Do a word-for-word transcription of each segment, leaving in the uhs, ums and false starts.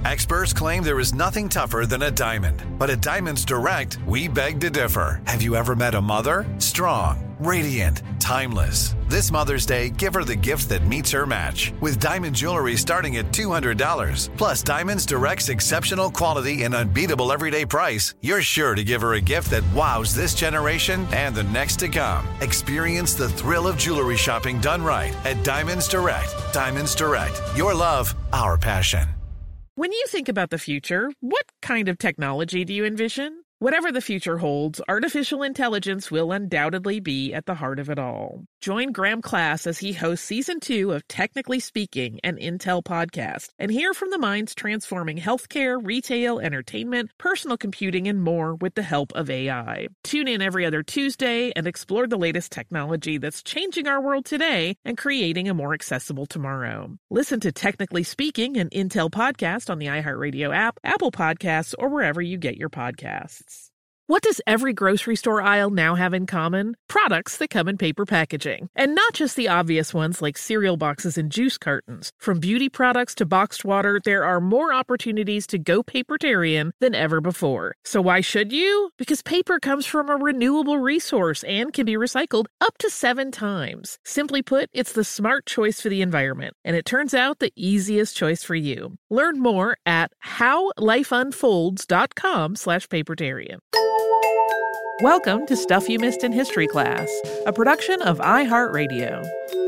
Experts claim there is nothing tougher than a diamond. But at Diamonds Direct, we beg to differ. Have you ever met a mother? Strong, radiant, timeless. This Mother's Day, give her the gift that meets her match. With diamond jewelry starting at two hundred dollars. Plus, Diamonds Direct's exceptional quality and unbeatable everyday price, you're sure to give her a gift that wows this generation and the next to come. Experience the thrill of jewelry shopping done right at Diamonds Direct. Diamonds Direct. Your love, our passion. When you think about the future, what kind of technology do you envision? Whatever the future holds, artificial intelligence will undoubtedly be at the heart of it all. Join Graham Class as he hosts season two of Technically Speaking, an Intel podcast, and hear from the minds transforming healthcare, retail, entertainment, personal computing, and more with the help of A I. Tune in every other Tuesday and explore the latest technology that's changing our world today and creating a more accessible tomorrow. Listen to Technically Speaking, an Intel podcast on the iHeartRadio app, Apple Podcasts, or wherever you get your podcasts. What does every grocery store aisle now have in common? Products that come in paper packaging. And not just the obvious ones like cereal boxes and juice cartons. From beauty products to boxed water, there are more opportunities to go papertarian than ever before. So why should you? Because paper comes from a renewable resource and can be recycled up to seven times. Simply put, it's the smart choice for the environment. And it turns out the easiest choice for you. Learn more at howlifeunfolds.com slash papertarian. Welcome to Stuff You Missed in History Class, a production of iHeartRadio.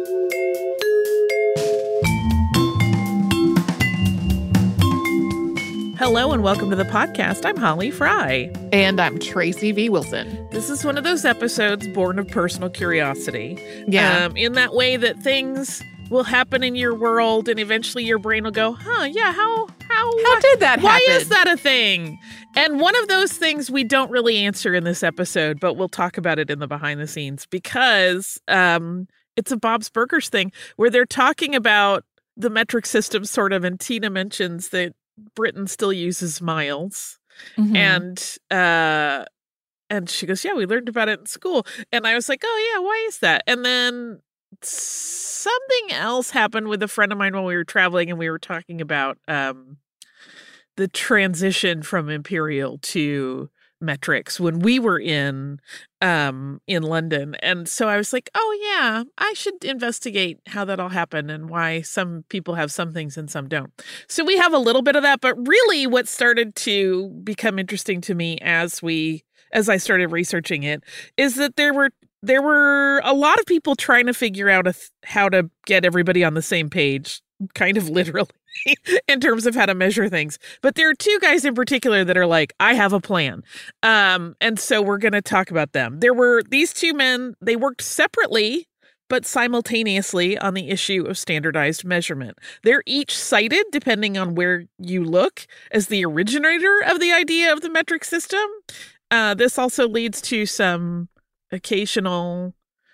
Hello and welcome to the podcast. I'm Holly Fry. And I'm Tracy V. Wilson. This is one of those episodes born of personal curiosity. Yeah. Um, in that way that things will happen in your world and eventually your brain will go, huh, yeah, how... How, How did that why happen? Why is that a thing? And one of those things we don't really answer in this episode, but we'll talk about it in the behind the scenes because um, it's a Bob's Burgers thing where they're talking about the metric system sort of, and Tina mentions that Britain still uses miles. Mm-hmm. And uh, and she goes, yeah, we learned about it in school. And I was like, oh, yeah, why is that? And then something else happened with a friend of mine while we were traveling, and we were talking about um, the transition from imperial to metrics when we were in um, in London. And so I was like, oh, yeah, I should investigate how that all happened and why some people have some things and some don't. So we have a little bit of that. But really what started to become interesting to me as we as I started researching it is that there were There were a lot of people trying to figure out a th- how to get everybody on the same page, kind of literally, in terms of how to measure things. But there are two guys in particular that are like, I have a plan. Um, and so we're going to talk about them. There were these two men, they worked separately, but simultaneously on the issue of standardized measurement. They're each cited, depending on where you look, as the originator of the idea of the metric system. Uh, this also leads to some occasional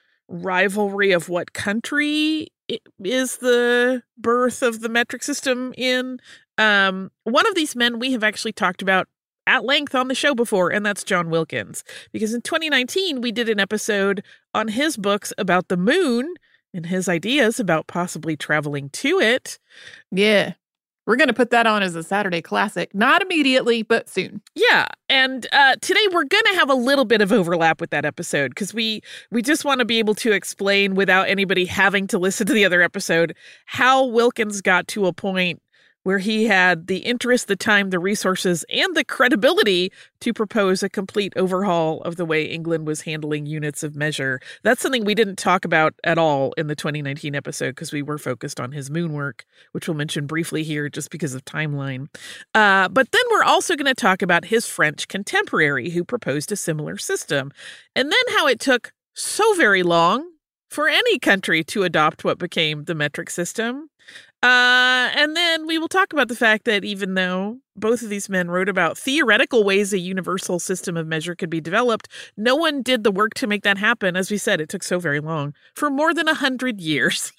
rivalry of what country is the birth of the metric system in. Um, one of these men we have actually talked about at length on the show before, and that's John Wilkins. Because in twenty nineteen, we did an episode on his books about the moon and his ideas about possibly traveling to it. Yeah. We're going to put that on as a Saturday classic. Not immediately, but soon. Yeah. And uh, today we're going to have a little bit of overlap with that episode because we we just want to be able to explain without anybody having to listen to the other episode how Wilkins got to a point where he had the interest, the time, the resources, and the credibility to propose a complete overhaul of the way England was handling units of measure. That's something we didn't talk about at all in the twenty nineteen episode because we were focused on his moon work, which we'll mention briefly here just because of timeline. Uh, but then we're also going to talk about his French contemporary who proposed a similar system, and then how it took so very long for any country to adopt what became the metric system. Uh, and then we will talk about the fact that even though both of these men wrote about theoretical ways a universal system of measure could be developed, no one did the work to make that happen. As we said, it took so very long, for more than a hundred years.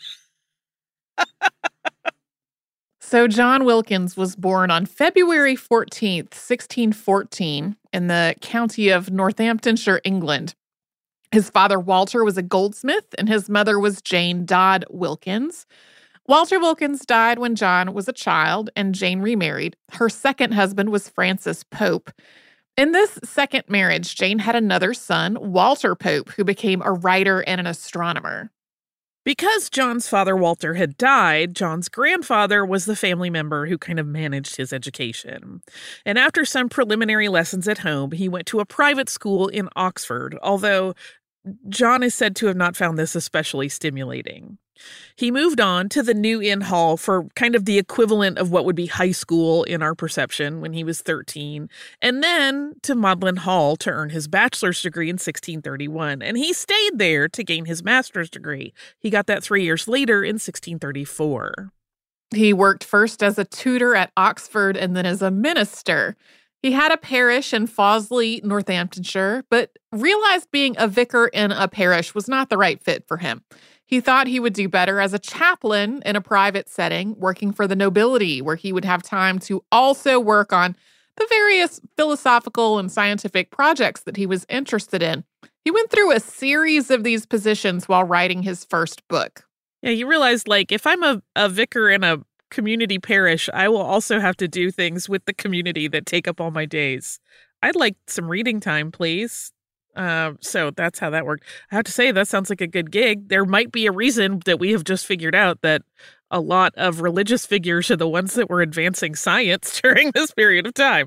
So John Wilkins was born on February fourteenth, sixteen fourteen, in the county of Northamptonshire, England. His father, Walter, was a goldsmith, and his mother was Jane Dodd Wilkins. Walter Wilkins died when John was a child, and Jane remarried. Her second husband was Francis Pope. In this second marriage, Jane had another son, Walter Pope, who became a writer and an astronomer. Because John's father, Walter, had died, John's grandfather was the family member who kind of managed his education. And after some preliminary lessons at home, he went to a private school in Oxford, although John is said to have not found this especially stimulating. He moved on to the New Inn Hall for kind of the equivalent of what would be high school in our perception when he was thirteen, and then to Magdalen Hall to earn his bachelor's degree in sixteen thirty-one. And he stayed there to gain his master's degree. He got that three years later in sixteen thirty-four. He worked first as a tutor at Oxford and then as a minister. He had a parish in Fawsley, Northamptonshire, but realized being a vicar in a parish was not the right fit for him. He thought he would do better as a chaplain in a private setting, working for the nobility, where he would have time to also work on the various philosophical and scientific projects that he was interested in. He went through a series of these positions while writing his first book. Yeah, you realize, like, if I'm a, a vicar in a community parish, I will also have to do things with the community that take up all my days. I'd like some reading time, please. Uh, so that's how that worked. I have to say, that sounds like a good gig. There might be a reason that we have just figured out that a lot of religious figures are the ones that were advancing science during this period of time.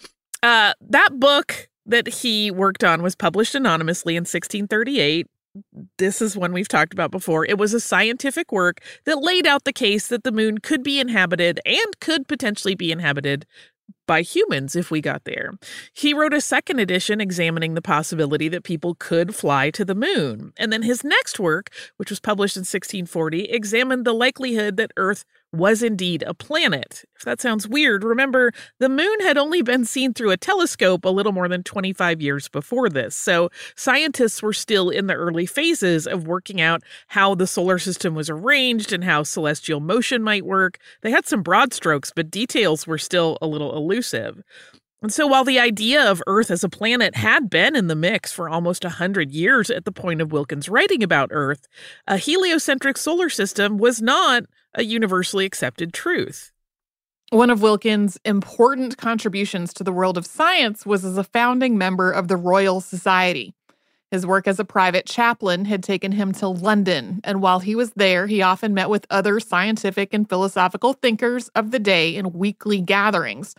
Uh, that book that he worked on was published anonymously in sixteen thirty-eight. This is one we've talked about before. It was a scientific work that laid out the case that the moon could be inhabited and could potentially be inhabited by humans if we got there. He wrote a second edition examining the possibility that people could fly to the moon. And then his next work, which was published in sixteen forty, examined the likelihood that Earth was indeed a planet. If that sounds weird, remember, the moon had only been seen through a telescope a little more than twenty-five years before this. So scientists were still in the early phases of working out how the solar system was arranged and how celestial motion might work. They had some broad strokes, but details were still a little elusive. And so while the idea of Earth as a planet had been in the mix for almost one hundred years at the point of Wilkins writing about Earth, a heliocentric solar system was not a universally accepted truth. One of Wilkins' important contributions to the world of science was as a founding member of the Royal Society. His work as a private chaplain had taken him to London, and while he was there, he often met with other scientific and philosophical thinkers of the day in weekly gatherings.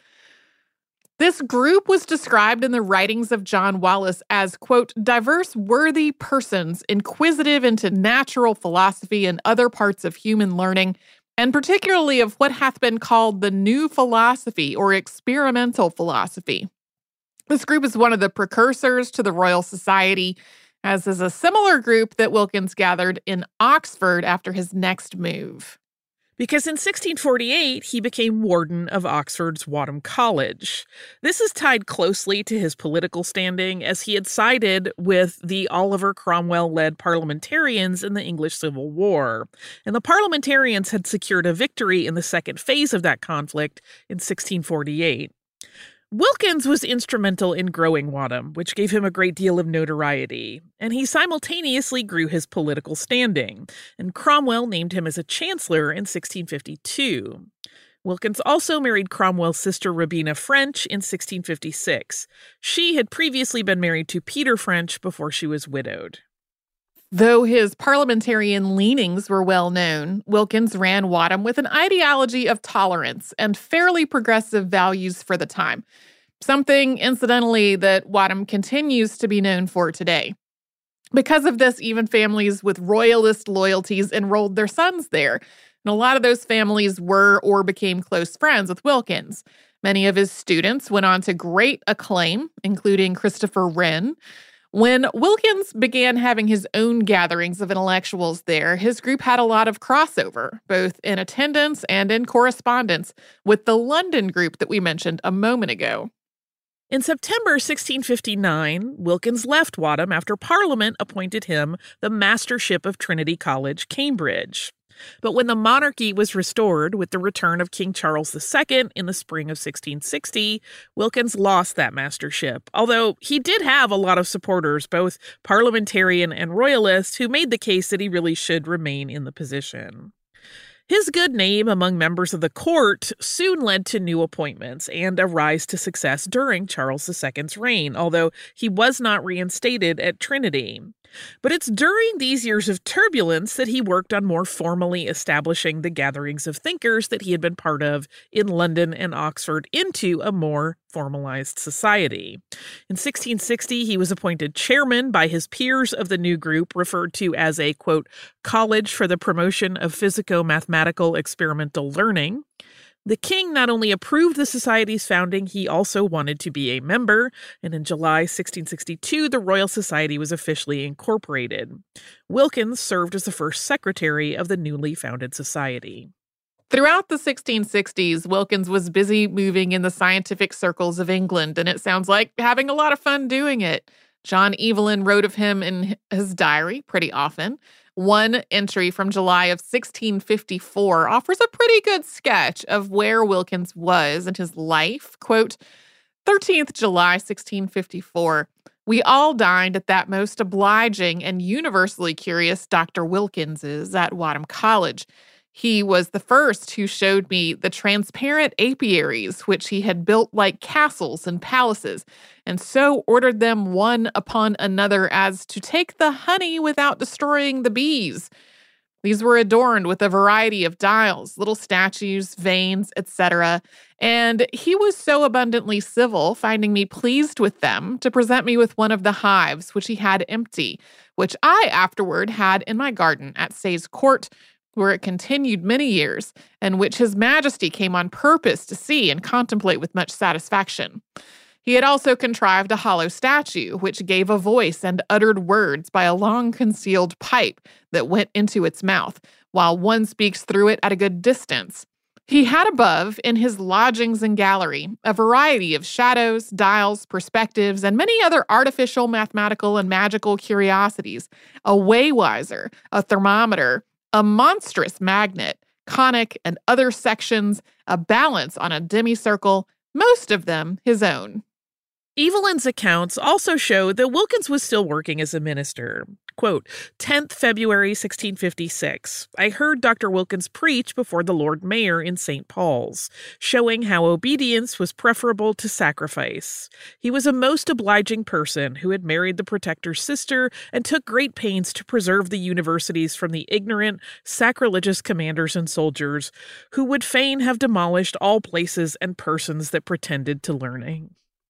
This group was described in the writings of John Wallis as, quote, diverse, worthy persons, inquisitive into natural philosophy and other parts of human learning, and particularly of what hath been called the new philosophy or experimental philosophy. This group is one of the precursors to the Royal Society, as is a similar group that Wilkins gathered in Oxford after his next move. Because in sixteen forty-eight, he became warden of Oxford's Wadham College. This is tied closely to his political standing, as he had sided with the Oliver Cromwell-led parliamentarians in the English Civil War. And the parliamentarians had secured a victory in the second phase of that conflict in sixteen forty-eight. Wilkins was instrumental in growing Wadham, which gave him a great deal of notoriety, and he simultaneously grew his political standing, and Cromwell named him as a chancellor in sixteen fifty-two. Wilkins also married Cromwell's sister Robina French in sixteen fifty-six. She had previously been married to Peter French before she was widowed. Though his parliamentarian leanings were well known, Wilkins ran Wadham with an ideology of tolerance and fairly progressive values for the time, something, incidentally, that Wadham continues to be known for today. Because of this, even families with royalist loyalties enrolled their sons there, and a lot of those families were or became close friends with Wilkins. Many of his students went on to great acclaim, including Christopher Wren. When Wilkins began having his own gatherings of intellectuals there, his group had a lot of crossover, both in attendance and in correspondence with the London group that we mentioned a moment ago. In September sixteen fifty-nine, Wilkins left Wadham after Parliament appointed him the Mastership of Trinity College, Cambridge. But when the monarchy was restored with the return of King Charles the Second in the spring of sixteen sixty, Wilkins lost that mastership, although he did have a lot of supporters, both parliamentarian and royalist, who made the case that he really should remain in the position. His good name among members of the court soon led to new appointments and a rise to success during Charles the Second's reign, although he was not reinstated at Trinity. But it's during these years of turbulence that he worked on more formally establishing the gatherings of thinkers that he had been part of in London and Oxford into a more formalized society. In sixteen sixty, he was appointed chairman by his peers of the new group, referred to as a, quote, college for the promotion of physico-mathematical experimental learning. The king not only approved the society's founding, he also wanted to be a member, and in July sixteen sixty-two, the Royal Society was officially incorporated. Wilkins served as the first secretary of the newly founded society. Throughout the sixteen sixties, Wilkins was busy moving in the scientific circles of England, and it sounds like having a lot of fun doing it. John Evelyn wrote of him in his diary pretty often. One entry from July of sixteen fifty-four offers a pretty good sketch of where Wilkins was in his life. Quote, thirteenth of July, sixteen fifty-four. We all dined at that most obliging and universally curious Doctor Wilkins's at Wadham College. He was the first who showed me the transparent apiaries, which he had built like castles and palaces, and so ordered them one upon another as to take the honey without destroying the bees. These were adorned with a variety of dials, little statues, vanes, et cetera, and he was so abundantly civil, finding me pleased with them, to present me with one of the hives, which he had empty, which I afterward had in my garden at Sayes Court, where it continued many years, and which His Majesty came on purpose to see and contemplate with much satisfaction. He had also contrived a hollow statue, which gave a voice and uttered words by a long-concealed pipe that went into its mouth, while one speaks through it at a good distance. He had above, in his lodgings and gallery, a variety of shadows, dials, perspectives, and many other artificial, mathematical, and magical curiosities, a waywiser, a thermometer, a monstrous magnet, conic and other sections, a balance on a demicircle, most of them his own. Evelyn's accounts also show that Wilkins was still working as a minister. Quote, tenth of February, sixteen fifty-six. I heard Doctor Wilkins preach before the Lord Mayor in Saint Paul's, showing how obedience was preferable to sacrifice. He was a most obliging person who had married the Protector's sister and took great pains to preserve the universities from the ignorant, sacrilegious commanders and soldiers who would fain have demolished all places and persons that pretended to learning.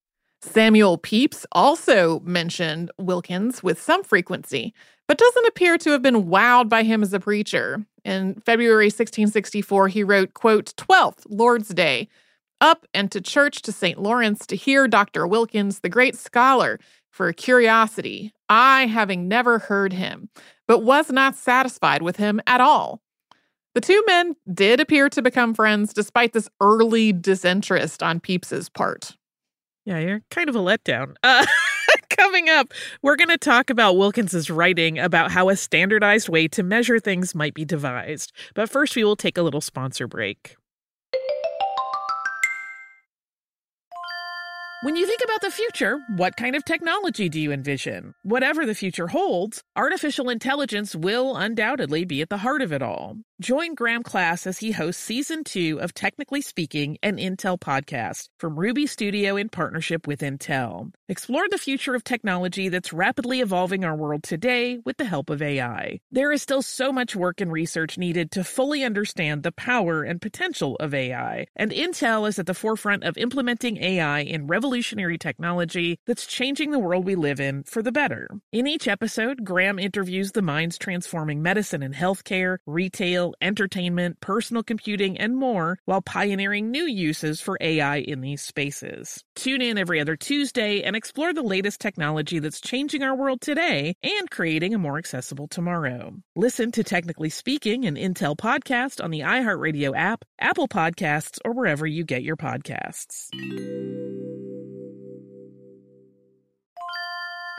Samuel Pepys also mentioned Wilkins with some frequency, but doesn't appear to have been wowed by him as a preacher. In February sixteen sixty-four, he wrote, quote, twelfth, Lord's Day, up and to church to Saint Lawrence to hear Doctor Wilkins, the great scholar, for curiosity, I having never heard him, but was not satisfied with him at all. The two men did appear to become friends despite this early disinterest on Pepys's part. Yeah, you're kind of a letdown. Uh, coming up, we're going to talk about Wilkins's writing about how a standardized way to measure things might be devised. But first, we will take a little sponsor break. When you think about the future, what kind of technology do you envision? Whatever the future holds, artificial intelligence will undoubtedly be at the heart of it all. Join Graham Class as he hosts Season two of Technically Speaking, an Intel podcast from Ruby Studio in partnership with Intel. Explore the future of technology that's rapidly evolving our world today with the help of A I. There is still so much work and research needed to fully understand the power and potential of A I, and Intel is at the forefront of implementing A I in revolutionary technology that's changing the world we live in for the better. In each episode, Graham interviews the minds transforming medicine and healthcare, retail, entertainment, personal computing, and more, while pioneering new uses for A I in these spaces. Tune in every other Tuesday and explore the latest technology that's changing our world today and creating a more accessible tomorrow. Listen to Technically Speaking, an Intel podcast on the iHeartRadio app, Apple Podcasts, or wherever you get your podcasts.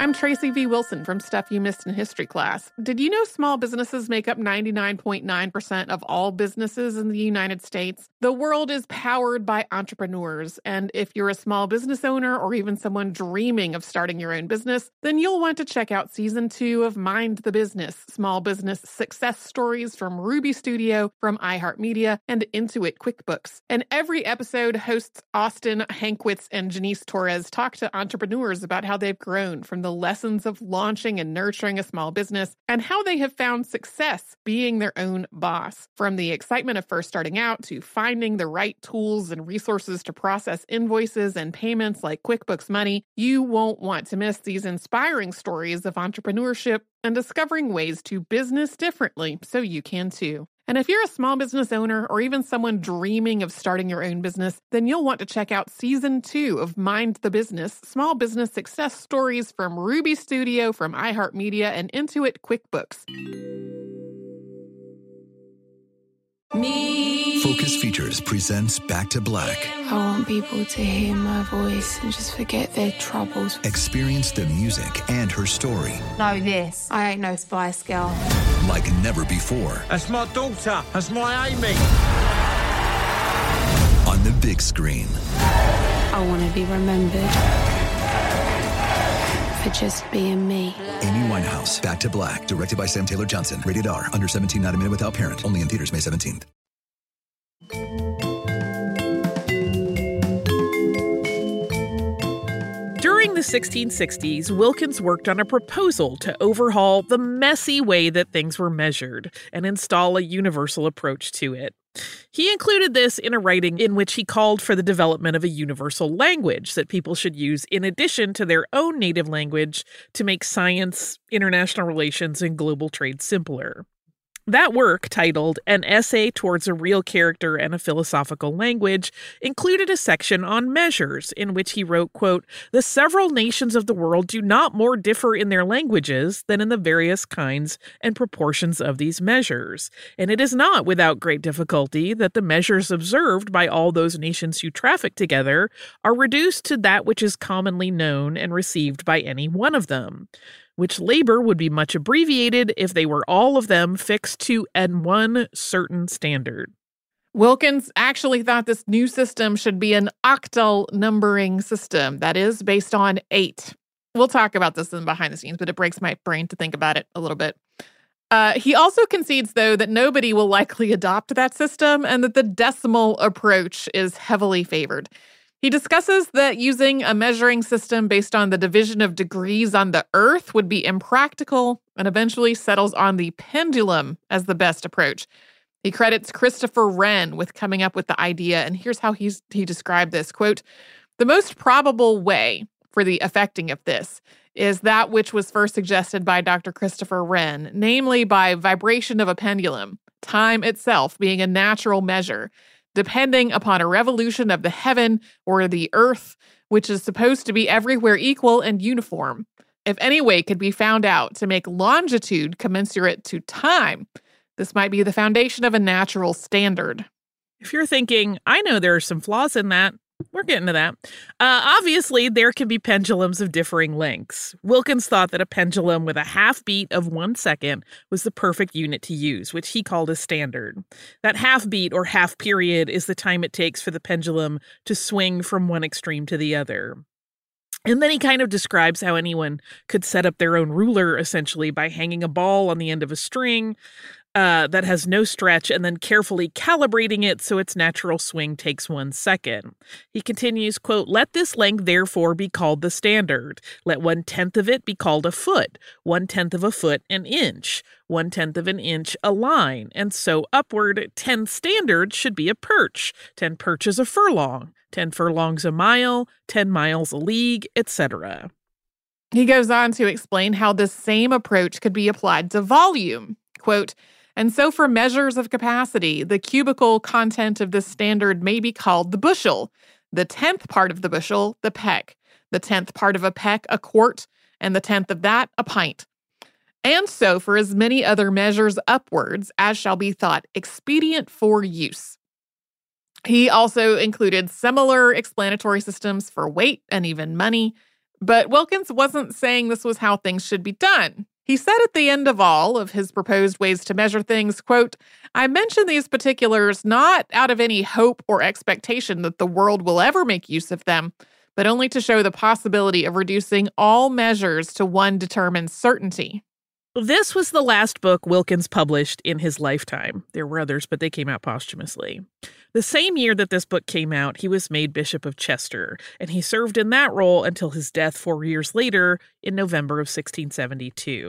I'm Tracy V. Wilson from Stuff You Missed in History class. Did you know small businesses make up ninety-nine point nine percent of all businesses in the United States? The world is powered by entrepreneurs, and if you're a small business owner or even someone dreaming of starting your own business, then you'll want to check out season two of Mind the Business, small business success stories from Ruby Studio, from iHeartMedia, and Intuit QuickBooks. And every episode, hosts Austin Hankwitz and Janice Torres talk to entrepreneurs about how they've grown from the lessons of launching and nurturing a small business and how they have found success being their own boss. From the excitement of first starting out to finding the right tools and resources to process invoices and payments like QuickBooks Money, you won't want to miss these inspiring stories of entrepreneurship and discovering ways to business differently so you can too. And if you're a small business owner or even someone dreaming of starting your own business, then you'll want to check out season two of Mind the Business, small business success stories from Ruby Studio, from iHeartMedia, and Intuit QuickBooks. Me. Focus Features presents Back to Black. I want people to hear my voice and just forget their troubles. Experience the music and her story. Know this. I ain't no Spice Girl. Like never before. That's my daughter. That's my Amy. On the big screen. I want to be remembered for just being me. Amy Winehouse, Back to Black, directed by Sam Taylor Johnson. Rated R, under seventeen, not a minute without parent. Only in theaters May seventeenth. During the sixteen sixties, Wilkins worked on a proposal to overhaul the messy way that things were measured and install a universal approach to it. He included this in a writing in which he called for the development of a universal language that people should use in addition to their own native language to make science, international relations, and global trade simpler. That work, titled An Essay Towards a Real Character and a Philosophical Language, included a section on measures in which he wrote, quote, "The several nations of the world do not more differ in their languages than in the various kinds and proportions of these measures. And it is not without great difficulty that the measures observed by all those nations who traffic together are reduced to that which is commonly known and received by any one of them, which labor would be much abbreviated if they were all of them fixed to an one certain standard." Wilkins actually thought this new system should be an octal numbering system, that is, based on eight. We'll talk about this in behind the scenes, but it breaks my brain to think about it a little bit. Uh, he also concedes, though, that nobody will likely adopt that system and that the decimal approach is heavily favored. He discusses that using a measuring system based on the division of degrees on the Earth would be impractical and eventually settles on the pendulum as the best approach. He credits Christopher Wren with coming up with the idea, and here's how he's, he described this, quote, "The most probable way for the effecting of this is that which was first suggested by Doctor Christopher Wren, namely by vibration of a pendulum, time itself being a natural measure, depending upon a revolution of the heaven or the earth, which is supposed to be everywhere equal and uniform. If any way could be found out to make longitude commensurate to time, this might be the foundation of a natural standard." If you're thinking, I know there are some flaws in that, we're getting to that. Uh, obviously, there can be pendulums of differing lengths. Wilkins thought that a pendulum with a half beat of one second was the perfect unit to use, which he called a standard. That half beat or half period is the time it takes for the pendulum to swing from one extreme to the other. And then he kind of describes how anyone could set up their own ruler, essentially, by hanging a ball on the end of a string uh, that has no stretch and then carefully calibrating it so its natural swing takes one second. He continues, quote, "Let this length therefore be called the standard. Let one-tenth of it be called a foot, one-tenth of a foot an inch, one-tenth of an inch a line, and so upward. Ten standards should be a perch, ten perches a furlong, ten furlongs a mile, ten miles a league, et cetera" He goes on to explain how this same approach could be applied to volume. Quote, "And so for measures of capacity, the cubical content of this standard may be called the bushel, the tenth part of the bushel, the peck, the tenth part of a peck, a quart, and the tenth of that, a pint. And so for as many other measures upwards as shall be thought expedient for use." He also included similar explanatory systems for weight and even money. But Wilkins wasn't saying this was how things should be done. He said at the end of all of his proposed ways to measure things, quote, "I mention these particulars not out of any hope or expectation that the world will ever make use of them, but only to show the possibility of reducing all measures to one determined certainty." This was the last book Wilkins published in his lifetime. There were others, but they came out posthumously. The same year that this book came out, he was made Bishop of Chester, and he served in that role until his death four years later in November of sixteen seventy-two.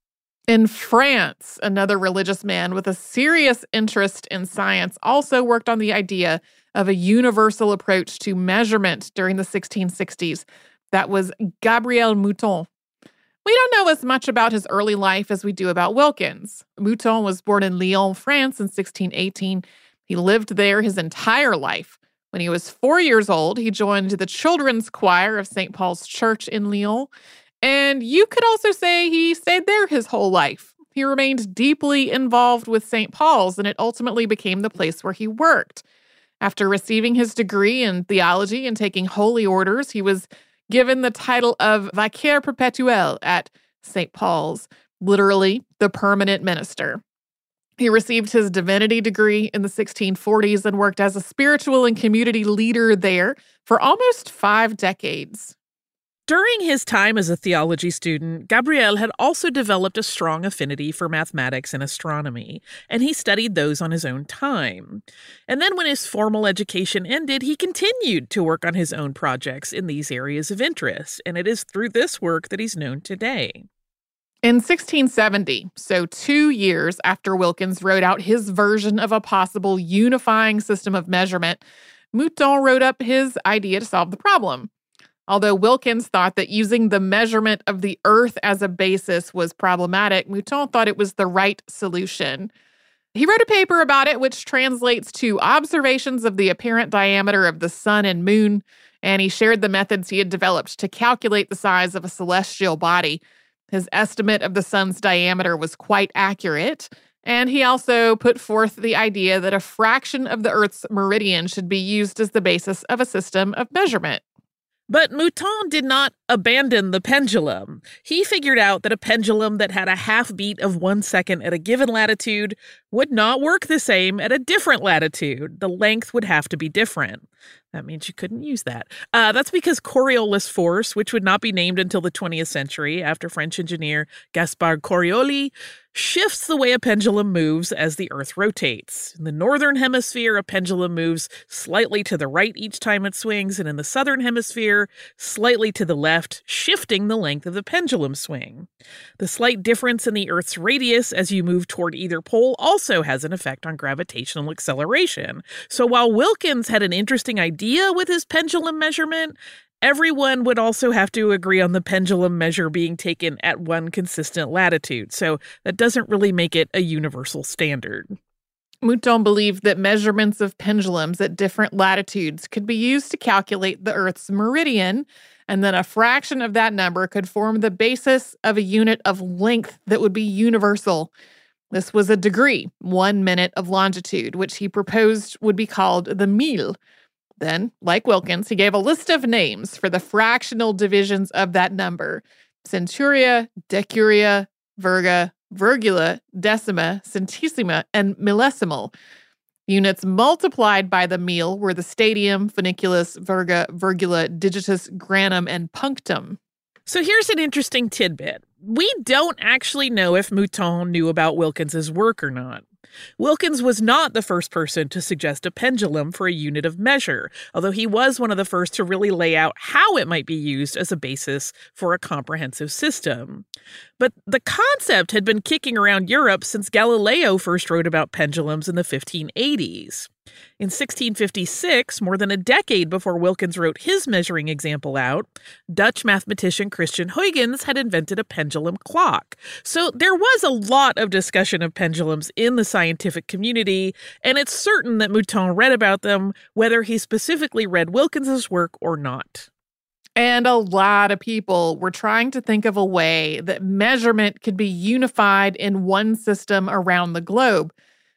In France, another religious man with a serious interest in science also worked on the idea of a universal approach to measurement during the sixteen sixties. That was Gabriel Mouton. We don't know as much about his early life as we do about Wilkins. Mouton was born in Lyon, France in sixteen eighteen. He lived there his entire life. When he was four years old, he joined the children's choir of Saint Paul's Church in Lyon. And you could also say he stayed there his whole life. He remained deeply involved with Saint Paul's, and it ultimately became the place where he worked. After receiving his degree in theology and taking holy orders, he was given the title of Vicaire Perpetuel at Saint Paul's, literally the permanent minister. He received his divinity degree in the sixteen forties and worked as a spiritual and community leader there for almost five decades. During his time as a theology student, Gabriel had also developed a strong affinity for mathematics and astronomy, and he studied those on his own time. And then when his formal education ended, he continued to work on his own projects in these areas of interest, and it is through this work that he's known today. In sixteen seventy, so two years after Wilkins wrote out his version of a possible unifying system of measurement, Mouton wrote up his idea to solve the problem. Although Wilkins thought that using the measurement of the Earth as a basis was problematic, Mouton thought it was the right solution. He wrote a paper about it, which translates to observations of the apparent diameter of the sun and moon, and he shared the methods he had developed to calculate the size of a celestial body. His estimate of the sun's diameter was quite accurate, and he also put forth the idea that a fraction of the Earth's meridian should be used as the basis of a system of measurement. But Mouton did not abandon the pendulum. He figured out that a pendulum that had a half beat of one second at a given latitude would not work the same at a different latitude. The length would have to be different. That means you couldn't use that. Uh, that's because Coriolis force, which would not be named until the twentieth century after French engineer Gaspard Coriolis, shifts the way a pendulum moves as the Earth rotates. In the northern hemisphere, a pendulum moves slightly to the right each time it swings, and in the southern hemisphere, slightly to the left, shifting the length of the pendulum swing. The slight difference in the Earth's radius as you move toward either pole also has an effect on gravitational acceleration. So while Wilkins had an interesting idea with his pendulum measurement, everyone would also have to agree on the pendulum measure being taken at one consistent latitude. So that doesn't really make it a universal standard. Mouton believed that measurements of pendulums at different latitudes could be used to calculate the Earth's meridian, and then a fraction of that number could form the basis of a unit of length that would be universal. This was a degree, one minute of longitude, which he proposed would be called the mille. Then, like Wilkins, he gave a list of names for the fractional divisions of that number: centuria, decuria, virga, virgula, decima, centesima, and millesimal. Units multiplied by the mille were the stadium, funiculus, virga, virgula, digitus, granum, and punctum. So here's an interesting tidbit. We don't actually know if Mouton knew about Wilkins's work or not. Wilkins was not the first person to suggest a pendulum for a unit of measure, although he was one of the first to really lay out how it might be used as a basis for a comprehensive system. But the concept had been kicking around Europe since Galileo first wrote about pendulums in the fifteen eighties. In sixteen fifty-six, more than a decade before Wilkins wrote his measuring example out, Dutch mathematician Christian Huygens had invented a pendulum clock. So there was a lot of discussion of pendulums in the scientific community, and it's certain that Mouton read about them, whether he specifically read Wilkins's work or not. And a lot of people were trying to think of a way that measurement could be unified in one system around the globe.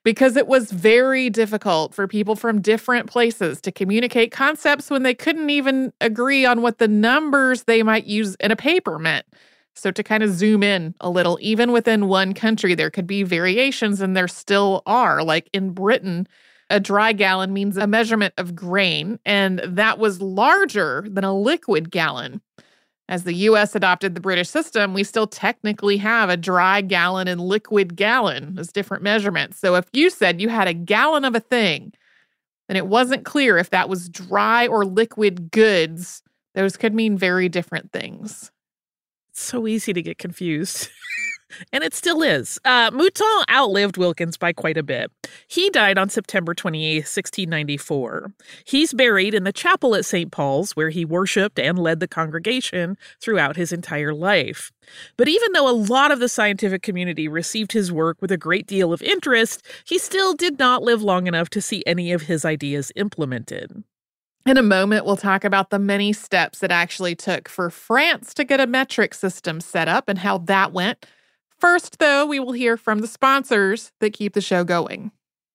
because it was very difficult for people from different places to communicate concepts when they couldn't even agree on what the numbers they might use in a paper meant. So to kind of zoom in a little, even within one country, there could be variations, and there still are. Like in Britain, a dry gallon means a measurement of grain, and that was larger than a liquid gallon. As the U S adopted the British system, we still technically have a dry gallon and liquid gallon as different measurements. So if you said you had a gallon of a thing, and it wasn't clear if that was dry or liquid goods, those could mean very different things. It's so easy to get confused. And it still is. Uh, Mouton outlived Wilkins by quite a bit. He died on September twenty-eighth, sixteen ninety-four. He's buried in the chapel at Saint Paul's, where he worshipped and led the congregation throughout his entire life. But even though a lot of the scientific community received his work with a great deal of interest, he still did not live long enough to see any of his ideas implemented. In a moment, we'll talk about the many steps it actually took for France to get a metric system set up and how that went. First, though, we will hear from the sponsors that keep the show going.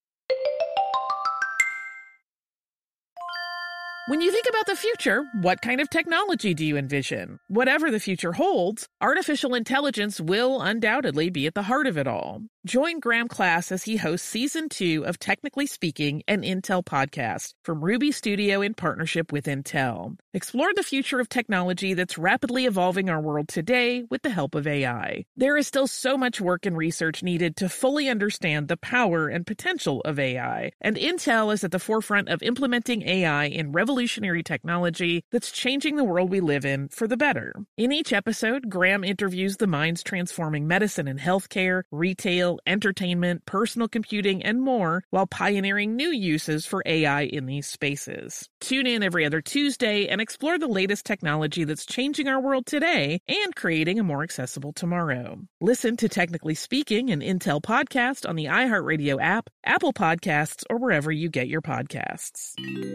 When you think about the future, what kind of technology do you envision? Whatever the future holds, artificial intelligence will undoubtedly be at the heart of it all. Join Graham Class as he hosts Season two of Technically Speaking, an Intel podcast from Ruby Studio in partnership with Intel. Explore the future of technology that's rapidly evolving our world today with the help of A I. There is still so much work and research needed to fully understand the power and potential of A I, and Intel is at the forefront of implementing A I in revolutionary technology that's changing the world we live in for the better. In each episode, Graham interviews the minds transforming medicine and healthcare, retail, entertainment, personal computing, and more, while pioneering new uses for A I in these spaces. Tune in every other Tuesday and explore the latest technology that's changing our world today and creating a more accessible tomorrow. Listen to Technically Speaking, an Intel podcast on the iHeartRadio app, Apple Podcasts, or wherever you get your podcasts.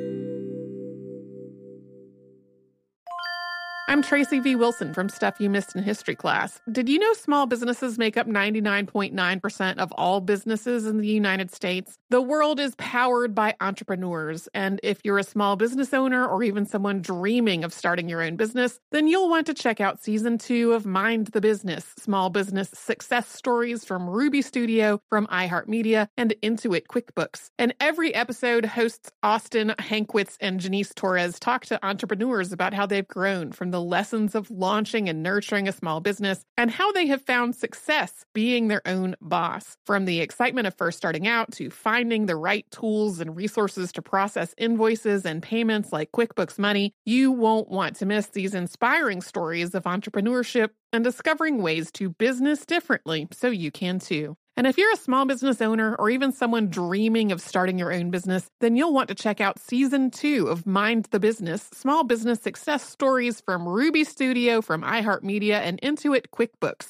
I'm Tracy V. Wilson from Stuff You Missed in History Class. Did you know small businesses make up ninety-nine point nine percent of all businesses in the United States? The world is powered by entrepreneurs, and if you're a small business owner or even someone dreaming of starting your own business, then you'll want to check out Season two of Mind the Business, Small Business Success Stories from Ruby Studio, from iHeartMedia, and Intuit QuickBooks. And every episode, hosts Austin Hankwitz and Janice Torres talk to entrepreneurs about how they've grown from the lessons of launching and nurturing a small business and how they have found success being their own boss. From the excitement of first starting out to finding the right tools and resources to process invoices and payments like QuickBooks Money, you won't want to miss these inspiring stories of entrepreneurship and discovering ways to business differently so you can too. And if you're a small business owner or even someone dreaming of starting your own business, then you'll want to check out Season two of Mind the Business, Small Business Success Stories from Ruby Studio, from iHeartMedia, and Intuit QuickBooks.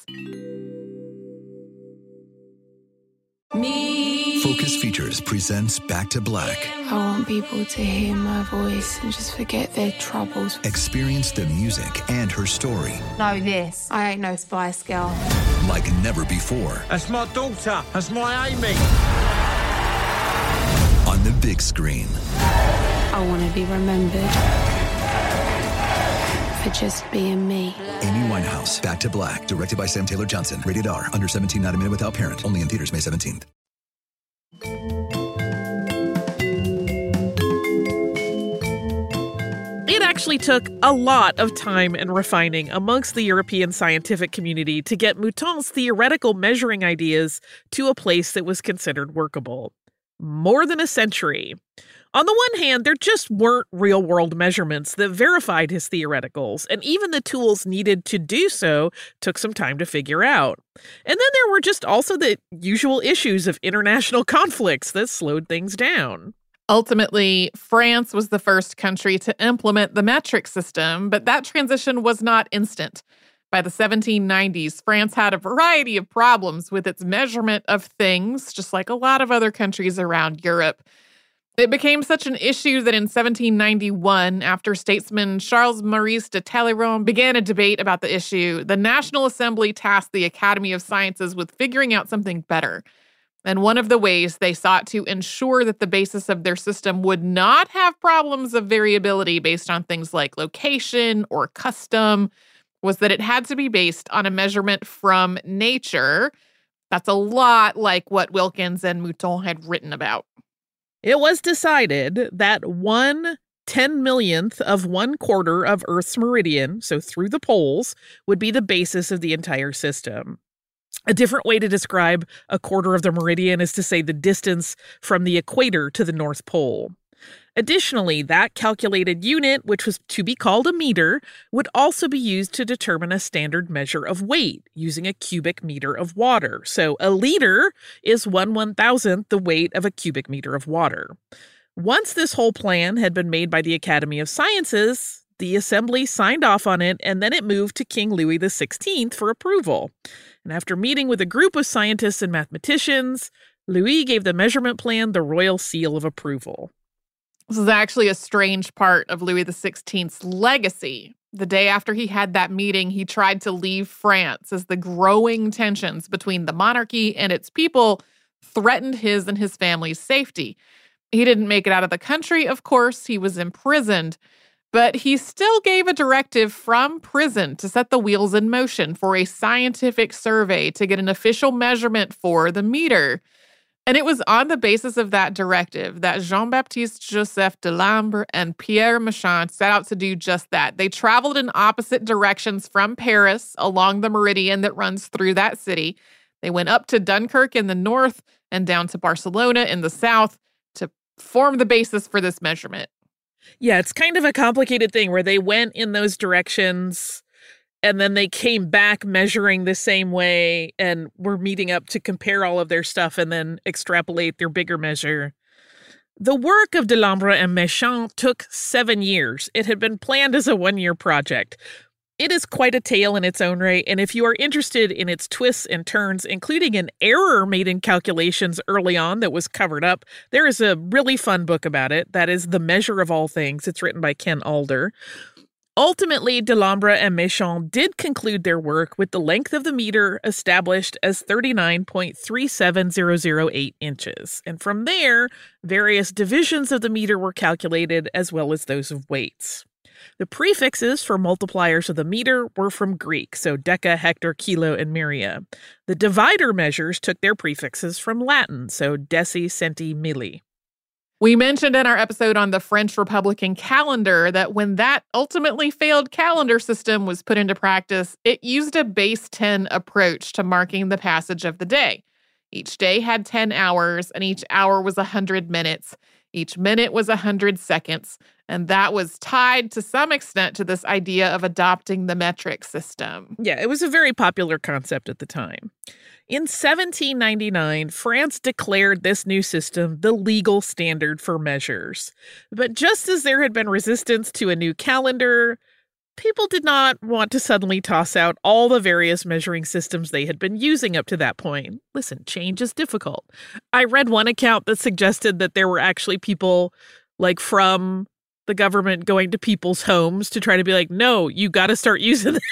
Me. Focus Features presents Back to Black. I want people to hear my voice and just forget their troubles. Experience the music and her story. Know this. I ain't no Spice Girl. Like never before. That's my daughter. That's my Amy. On the big screen. I want to be remembered for just being me. Amy Winehouse, Back to Black, directed by Sam Taylor Johnson. Rated R, under seventeen, not a minute without parent. Only in theaters May seventeenth. It actually took a lot of time and refining amongst the European scientific community to get Mouton's theoretical measuring ideas to a place that was considered workable. More than a century. On the one hand, there just weren't real-world measurements that verified his theoreticals, and even the tools needed to do so took some time to figure out. And then there were just also the usual issues of international conflicts that slowed things down. Ultimately, France was the first country to implement the metric system, but that transition was not instant. By the seventeen nineties, France had a variety of problems with its measurement of things, just like a lot of other countries around Europe. It became such an issue that in seventeen ninety-one, after statesman Charles-Maurice de Talleyrand began a debate about the issue, the National Assembly tasked the Academy of Sciences with figuring out something better. And one of the ways they sought to ensure that the basis of their system would not have problems of variability based on things like location or custom was that it had to be based on a measurement from nature. That's a lot like what Wilkins and Mouton had written about. It was decided that one ten millionth of one quarter of Earth's meridian, so through the poles, would be the basis of the entire system. A different way to describe a quarter of the meridian is to say the distance from the equator to the North Pole. Additionally, that calculated unit, which was to be called a meter, would also be used to determine a standard measure of weight using a cubic meter of water. So a liter is one one-thousandth the weight of a cubic meter of water. Once this whole plan had been made by the Academy of Sciences, the assembly signed off on it, and then it moved to King Louis the sixteenth for approval. And after meeting with a group of scientists and mathematicians, Louis gave the measurement plan the royal seal of approval. This is actually a strange part of Louis the sixteenth's legacy. The day after he had that meeting, he tried to leave France as the growing tensions between the monarchy and its people threatened his and his family's safety. He didn't make it out of the country, of course. He was imprisoned. But he still gave a directive from prison to set the wheels in motion for a scientific survey to get an official measurement for the meter. And it was on the basis of that directive that Jean-Baptiste Joseph Delambre and Pierre Méchain set out to do just that. They traveled in opposite directions from Paris along the meridian that runs through that city. They went up to Dunkirk in the north and down to Barcelona in the south to form the basis for this measurement. Yeah, it's kind of a complicated thing where they went in those directions and then they came back measuring the same way and were meeting up to compare all of their stuff and then extrapolate their bigger measure. The work of Delambre and Méchain took seven years. It had been planned as a one-year project. It is quite a tale in its own right, and if you are interested in its twists and turns, including an error made in calculations early on that was covered up, there is a really fun book about it. That is The Measure of All Things. It's written by Ken Alder. Ultimately, Delambre and Méchain did conclude their work with the length of the meter established as thirty-nine point three seven zero zero eight inches. And from there, various divisions of the meter were calculated as well as those of weights. The prefixes for multipliers of the meter were from Greek, so deca, hector, kilo, and myria. The divider measures took their prefixes from Latin, so deci, centi, milli. We mentioned in our episode on the French Republican calendar that when that ultimately failed calendar system was put into practice, it used a base ten approach to marking the passage of the day. Each day had ten hours, and each hour was one hundred minutes. Each minute was one hundred seconds, and that was tied to some extent to this idea of adopting the metric system. Yeah, it was a very popular concept at the time. In seventeen ninety-nine, France declared this new system the legal standard for measures. But just as there had been resistance to a new calendar, people did not want to suddenly toss out all the various measuring systems they had been using up to that point. Listen, change is difficult. I read one account that suggested that there were actually people like from the government going to people's homes to try to be like, no, you got to start using this.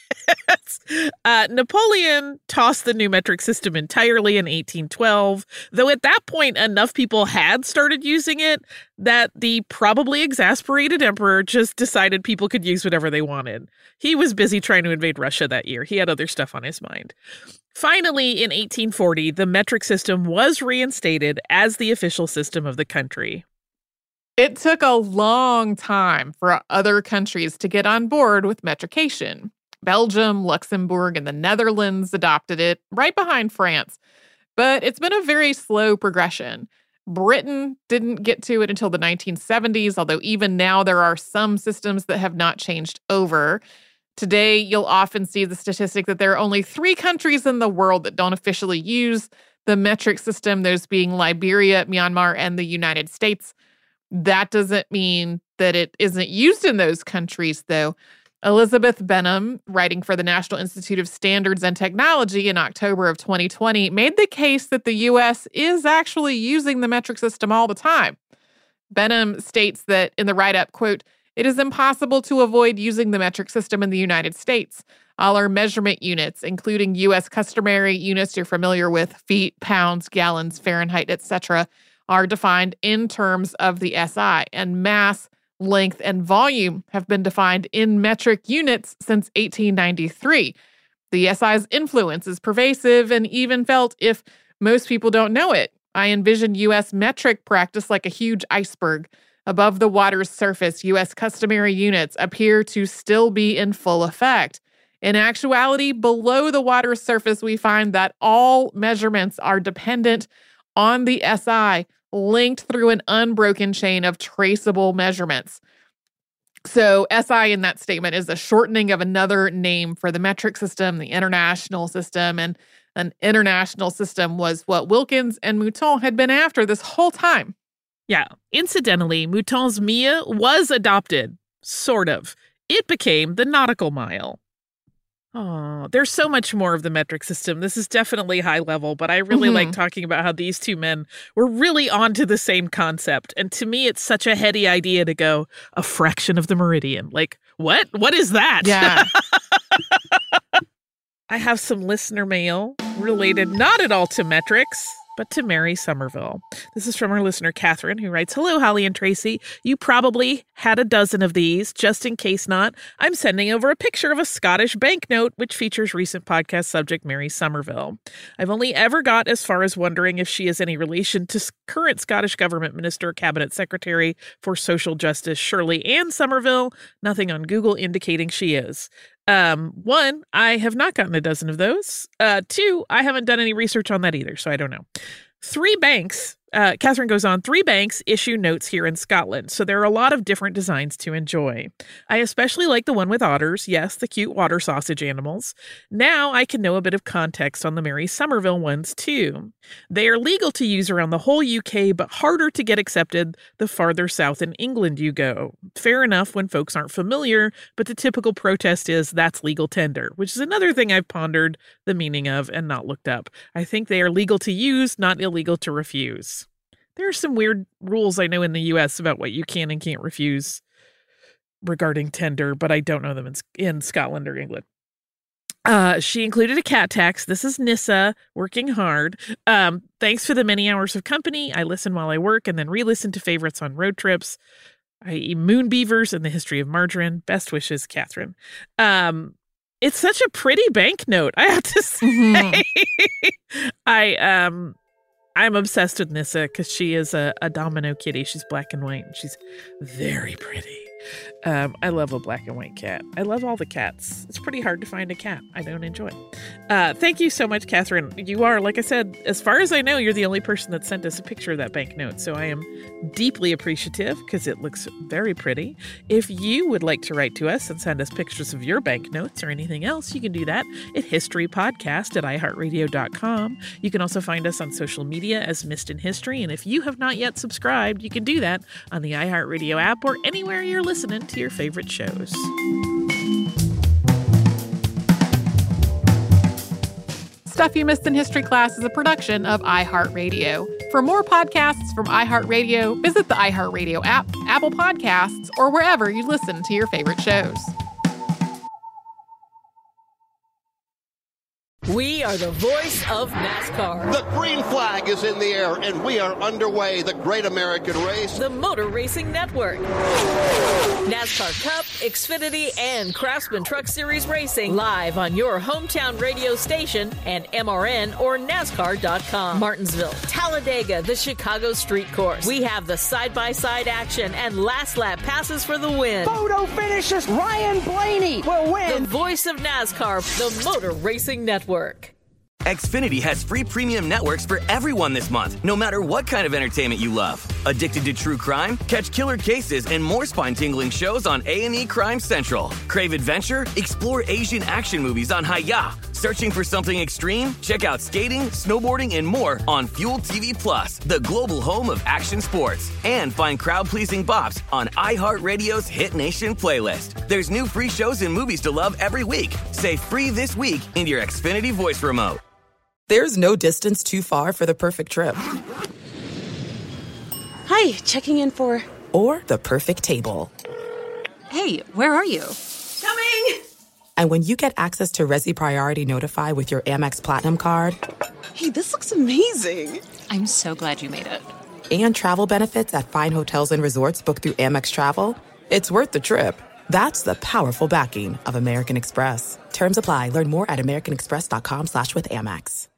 uh, Napoleon tossed the new metric system entirely in eighteen twelve, though at that point enough people had started using it that the probably exasperated emperor just decided people could use whatever they wanted. He was busy trying to invade Russia that year. He had other stuff on his mind. Finally, in eighteen forty, the metric system was reinstated as the official system of the country. It took a long time for other countries to get on board with metrication. Belgium, Luxembourg, and the Netherlands adopted it right behind France. But it's been a very slow progression. Britain didn't get to it until the nineteen seventies, although even now there are some systems that have not changed over. Today, you'll often see the statistic that there are only three countries in the world that don't officially use the metric system, those being Liberia, Myanmar, and the United States. That doesn't mean that it isn't used in those countries, though. Elizabeth Benham, writing for the National Institute of Standards and Technology in October of twenty twenty, made the case that the U S is actually using the metric system all the time. Benham states that in the write-up, quote, "It is impossible to avoid using the metric system in the United States. All our measurement units, including U S customary units you're familiar with, feet, pounds, gallons, Fahrenheit, et cetera, are defined in terms of the S I. And mass, length, and volume have been defined in metric units since eighteen ninety-three. The S I's influence is pervasive and even felt if most people don't know it. I envision U S metric practice like a huge iceberg. Above the water's surface, U S customary units appear to still be in full effect. In actuality, below the water's surface, we find that all measurements are dependent on the S I, linked through an unbroken chain of traceable measurements. So S I in that statement is a shortening of another name for the metric system, the international system, and an international system was what Wilkins and Mouton had been after this whole time. Yeah. Incidentally, Mouton's Mia was adopted, sort of. It became the nautical mile. Oh, there's so much more of the metric system. This is definitely high level, but I really Mm-hmm. like talking about how these two men were really onto the same concept. And to me, it's such a heady idea to go a fraction of the meridian. Like, what? What is that? Yeah. I have some listener mail related not at all to metrics, but to Mary Somerville. This is from our listener, Catherine, who writes, "Hello, Holly and Tracy. You probably had a dozen of these. Just in case not, I'm sending over a picture of a Scottish banknote, which features recent podcast subject Mary Somerville. I've only ever got as far as wondering if she is any relation to current Scottish Government Minister, Cabinet Secretary for Social Justice, Shirley Ann Somerville. Nothing on Google indicating she is. Um, one, I have not gotten a dozen of those. Uh, two, I haven't done any research on that either, so I don't know. Three banks, uh, Catherine goes on, three banks issue notes here in Scotland, so there are a lot of different designs to enjoy. I especially like the one with otters, yes, the cute water sausage animals. Now I can know a bit of context on the Mary Somerville ones, too. They are legal to use around the whole U K, but harder to get accepted the farther south in England you go. Fair enough when folks aren't familiar, but the typical protest is that's legal tender, which is another thing I've pondered the meaning of and not looked up. I think they are legal to use, not illegal to refuse. There are some weird rules I know in the U S about what you can and can't refuse regarding tender, but I don't know them in, in Scotland or England. Uh, she included a cat tax. This is Nissa, working hard. Um, thanks for the many hours of company. I listen while I work and then re-listen to favorites on road trips, that is moon beavers and the history of margarine. Best wishes, Catherine. Um, it's such a pretty banknote, I have to say. Mm-hmm. I, um... I'm obsessed with Nissa because she is a, a domino kitty. She's black and white, and she's very pretty. Um, I love a black and white cat. I love all the cats. It's pretty hard to find a cat I don't enjoy. Uh, thank you so much, Catherine. You are, like I said, as far as I know, you're the only person that sent us a picture of that banknote. So I am deeply appreciative because it looks very pretty. If you would like to write to us and send us pictures of your banknotes or anything else, you can do that at historypodcast at i heart radio dot com. You can also find us on social media as Missed in History. And if you have not yet subscribed, you can do that on the iHeartRadio app or anywhere you're listening to your favorite shows. Stuff You Missed in History Class is a production of iHeartRadio. For more podcasts from iHeartRadio, visit the iHeartRadio app, Apple Podcasts, or wherever you listen to your favorite shows. We are the voice of NASCAR. The green flag is in the air, and we are underway. The great American race. The Motor Racing Network. NASCAR Cup, Xfinity, and Craftsman Truck Series Racing live on your hometown radio station and M R N or NASCAR dot com. Martinsville, Talladega, the Chicago Street Course. We have the side-by-side action and last lap passes for the win. Photo finishes. Ryan Blaney will win. The voice of NASCAR, the Motor Racing Network. Xfinity has free premium networks for everyone this month, no matter what kind of entertainment you love. Addicted to true crime? Catch killer cases and more spine-tingling shows on A and E Crime Central. Crave adventure? Explore Asian action movies on Hi-Ya. Searching for something extreme? Check out skating, snowboarding, and more on Fuel T V Plus, the global home of action sports. And find crowd-pleasing bops on iHeartRadio's Hit Nation playlist. There's new free shows and movies to love every week. Say free this week in your Xfinity voice remote. There's no distance too far for the perfect trip. Hi, checking in for... Or the perfect table. Hey, where are you? Coming! And when you get access to Resi Priority Notify with your Amex Platinum card... Hey, this looks amazing. I'm so glad you made it. And travel benefits at fine hotels and resorts booked through Amex Travel, it's worth the trip. That's the powerful backing of American Express. Terms apply. Learn more at americanexpress.com slash with Amex.